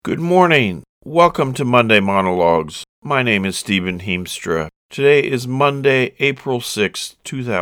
Good morning. Welcome to Monday Monologues. My name is Stephen Heemstra. Today is Monday, April 6,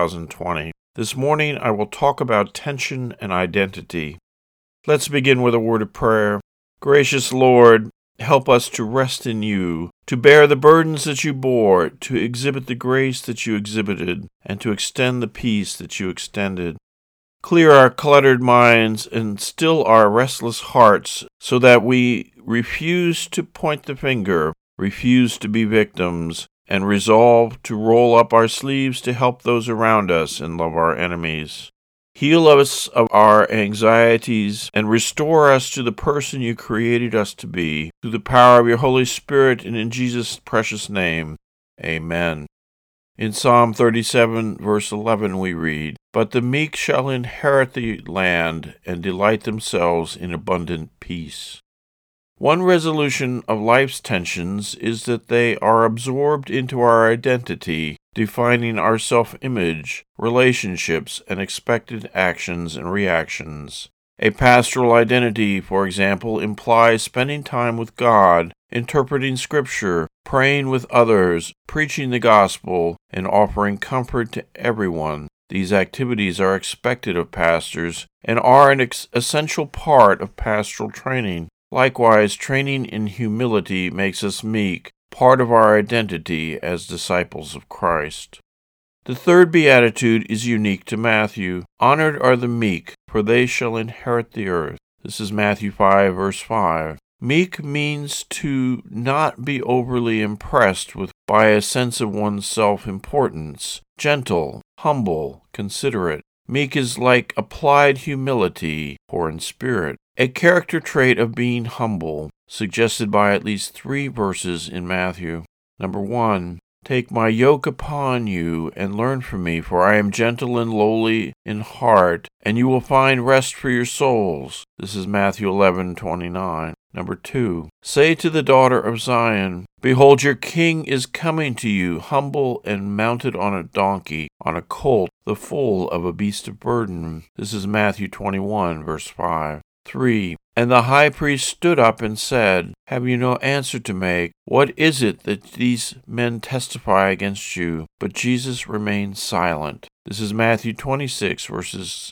2020. This morning I will talk about tension and identity. Let's begin with a word of prayer. Gracious Lord, help us to rest in you, to bear the burdens that you bore, to exhibit the grace that you exhibited, and to extend the peace that you extended. Clear our cluttered minds and still our restless hearts so that we refuse to point the finger, refuse to be victims, and resolve to roll up our sleeves to help those around us and love our enemies. Heal us of our anxieties and restore us to the person you created us to be, through the power of your Holy Spirit and in Jesus' precious name. Amen. In Psalm 37, verse 11, we read, "But the meek shall inherit the land and delight themselves in abundant peace." One resolution of life's tensions is that they are absorbed into our identity, defining our self-image, relationships, and expected actions and reactions. A pastoral identity, for example, implies spending time with God, interpreting Scripture, praying with others, preaching the gospel, and offering comfort to everyone. These activities are expected of pastors and are an essential part of pastoral training. Likewise, training in humility makes us meek, part of our identity as disciples of Christ. The third beatitude is unique to Matthew. "Honored are the meek, for they shall inherit the earth." This is Matthew 5, verse 5. Meek means to not be overly impressed by a sense of one's self-importance. Gentle, humble, considerate. Meek is like applied humility, poor in spirit, a character trait of being humble, suggested by at least 3 verses in Matthew. Number 1. "Take my yoke upon you and learn from me, for I am gentle and lowly in heart, and you will find rest for your souls." This is Matthew 11:29. Number 2. "Say to the daughter of Zion, behold, your king is coming to you, humble and mounted on a donkey, on a colt, the foal of a beast of burden." This is Matthew 21, verse 5. 3. "And the high priest stood up and said, have you no answer to make? What is it that these men testify against you?" But Jesus remained silent. This is Matthew 26, verses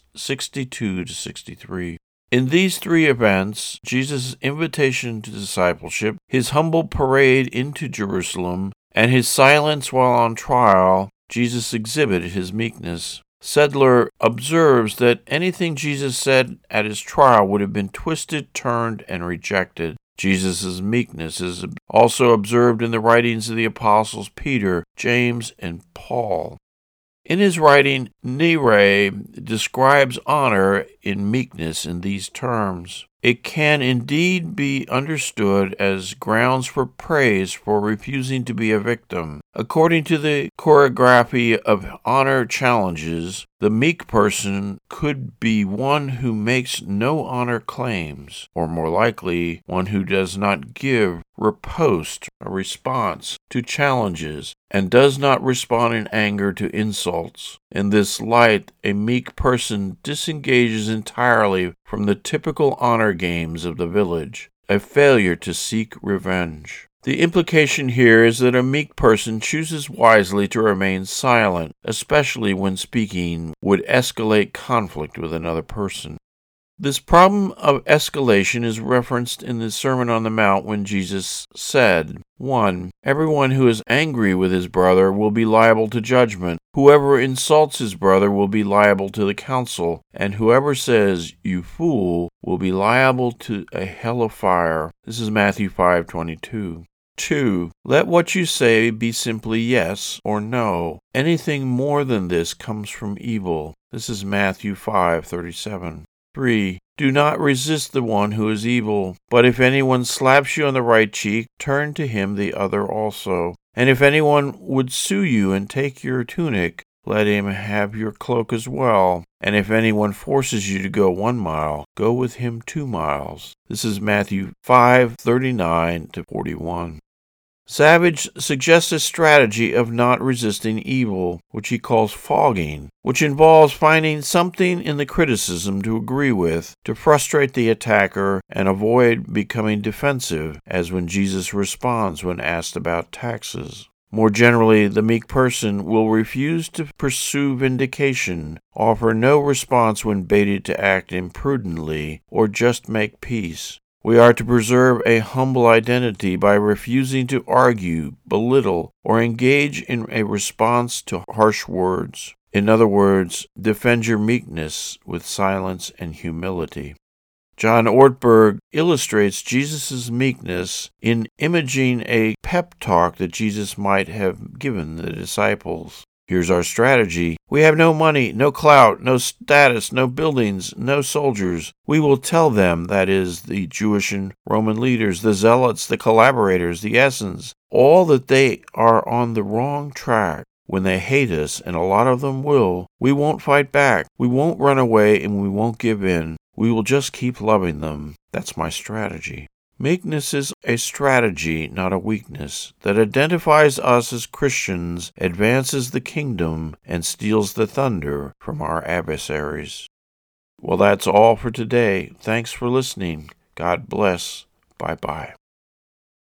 62 to 63. In these 3 events, Jesus' invitation to discipleship, his humble parade into Jerusalem, and his silence while on trial, Jesus exhibited his meekness. Sedler observes that anything Jesus said at his trial would have been twisted, turned, and rejected. Jesus' meekness is also observed in the writings of the apostles Peter, James, and Paul. In his writing, Nere describes honor in meekness in these terms. "It can indeed be understood as grounds for praise for refusing to be a victim. According to the choreography of honor challenges, the meek person could be one who makes no honor claims, or more likely, one who does not give riposte, a response, to challenges, and does not respond in anger to insults. In this light, a meek person disengages entirely from the typical honor games of the village, a failure to seek revenge. The implication here is that a meek person chooses wisely to remain silent, especially when speaking would escalate conflict with another person. This problem of escalation is referenced in the Sermon on the Mount when Jesus said, 1. Everyone who is angry with his brother will be liable to judgment. Whoever insults his brother will be liable to the council, and whoever says, 'you fool,' will be liable to a hell of fire." This is Matthew 5:22. 2. Let what you say be simply yes or no. Anything more than this comes from evil. This is Matthew 5:37. 3. Do not resist the one who is evil, but if anyone slaps you on the right cheek, turn to him the other also. And if anyone would sue you and take your tunic, let him have your cloak as well. And if anyone forces you to go 1 mile, go with him 2 miles. This is Matthew 5:39 to 41. Savage suggests a strategy of not resisting evil, which he calls fogging, which involves finding something in the criticism to agree with, to frustrate the attacker and avoid becoming defensive, as when Jesus responds when asked about taxes. More generally, the meek person will refuse to pursue vindication, offer no response when baited to act imprudently, or just make peace. We are to preserve a humble identity by refusing to argue, belittle, or engage in a response to harsh words. In other words, defend your meekness with silence and humility. John Ortberg illustrates Jesus' meekness in imaging a pep talk that Jesus might have given the disciples. Here's our strategy. We have no money, no clout, no status, no buildings, no soldiers. We will tell them, that is, the Jewish and Roman leaders, the zealots, the collaborators, the Essenes, all that they are on the wrong track. When they hate us, and a lot of them will, we won't fight back. We won't run away, and we won't give in. We will just keep loving them. That's my strategy. Meekness is a strategy, not a weakness, that identifies us as Christians, advances the kingdom, and steals the thunder from our adversaries. Well, that's all for today. Thanks for listening. God bless. Bye-bye.